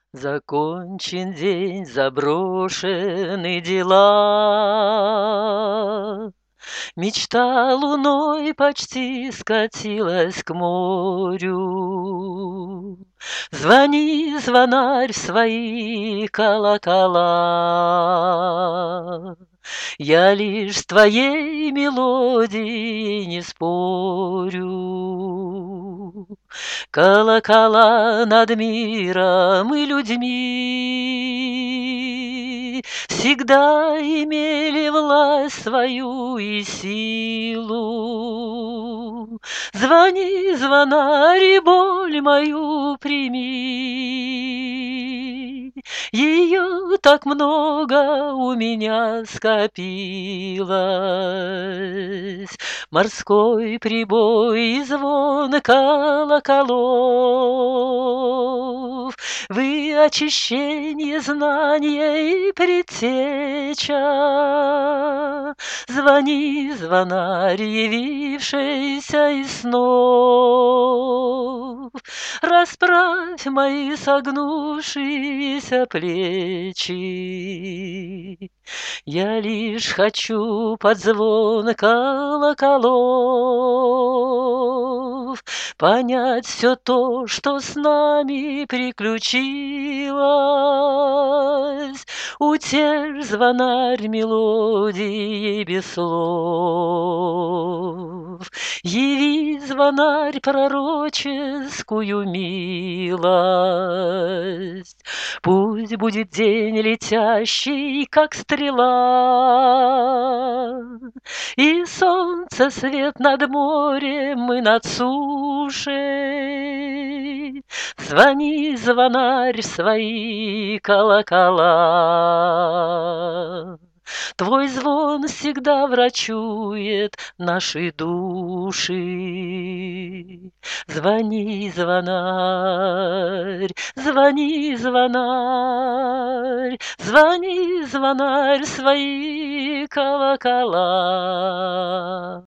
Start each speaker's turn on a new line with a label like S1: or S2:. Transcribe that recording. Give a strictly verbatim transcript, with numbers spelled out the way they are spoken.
S1: Закончен день, заброшены дела. Мечта луной почти скатилась к морю. Звони, звонарь, в свои колокола. Я лишь с твоей мелодией не спорю. Колокола над миром и людьми всегда имели власть свою и силу. Звони, звонарь, и боль мою прими. Ее так много у меня скопилось. Морской прибой и звон колоколов. Вы очищение знания и предтеча. Звони, звонарь, явившийся из снов. Расправь мои согнувшиеся плечи. Я лишь хочу под звон колоколов понять все то, что с нами приключилось. Утешь, звонарь, мелодии без слов. Яви, звонарь, пророческую милость. Пусть будет день летящий, как стрела, и солнце свет над морем и над сушей. Звони, звонарь, в свои колокола. Твой звон всегда врачует наши души. Звони, звонарь, звони, звонарь, звони, звонарь, в свои колокола.